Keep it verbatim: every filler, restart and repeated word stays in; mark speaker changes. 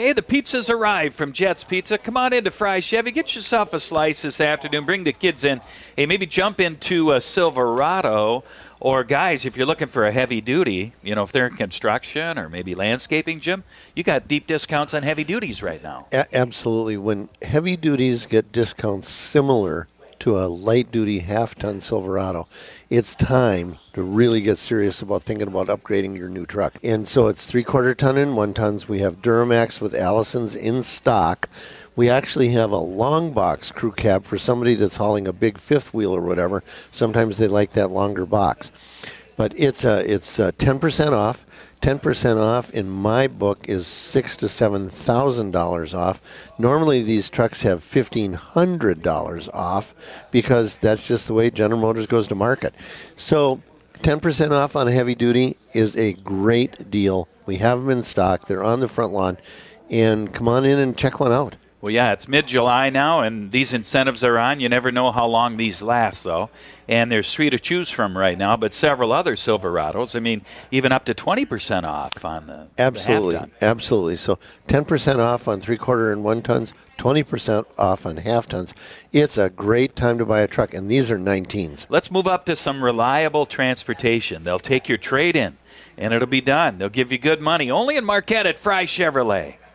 Speaker 1: Hey, the pizza's arrived from Jets Pizza. Come on into Fry Chevy. Get yourself a slice this afternoon. Bring the kids in. Hey, maybe jump into a Silverado. Or, guys, if you're looking for a heavy duty, you know, if they're in construction or maybe landscaping, Jim, you got deep discounts on heavy duties right now.
Speaker 2: A- absolutely. When heavy duties get discounts similar to a light-duty half-ton Silverado, it's time to really get serious about thinking about upgrading your new truck. And so it's three-quarter ton and one tons. We have Duramax with Allison's in stock. We actually have a long box crew cab for somebody that's hauling a big fifth wheel or whatever. Sometimes they like that longer box. But it's a, it's a ten percent off. ten percent off in my book is six thousand to seven thousand dollars off. Normally these trucks have fifteen hundred dollars off because that's just the way General Motors goes to market. So ten percent off on a heavy duty is a great deal. We have them in stock. They're on the front lawn. And come on in and check one out.
Speaker 1: Well, yeah, it's mid-July now, and these incentives are on. You never know how long these last, though. And there's three to choose from right now, but several other Silverados. I mean, even up to twenty percent off on the
Speaker 2: Absolutely,
Speaker 1: the half-ton.
Speaker 2: absolutely. So ten percent off on three-quarter and one tons, twenty percent off on half-tons. It's a great time to buy a truck, and these are nineteens.
Speaker 1: Let's move up to some reliable transportation. They'll take your trade in, and it'll be done. They'll give you good money. Only in Marquette at Fry Chevrolet.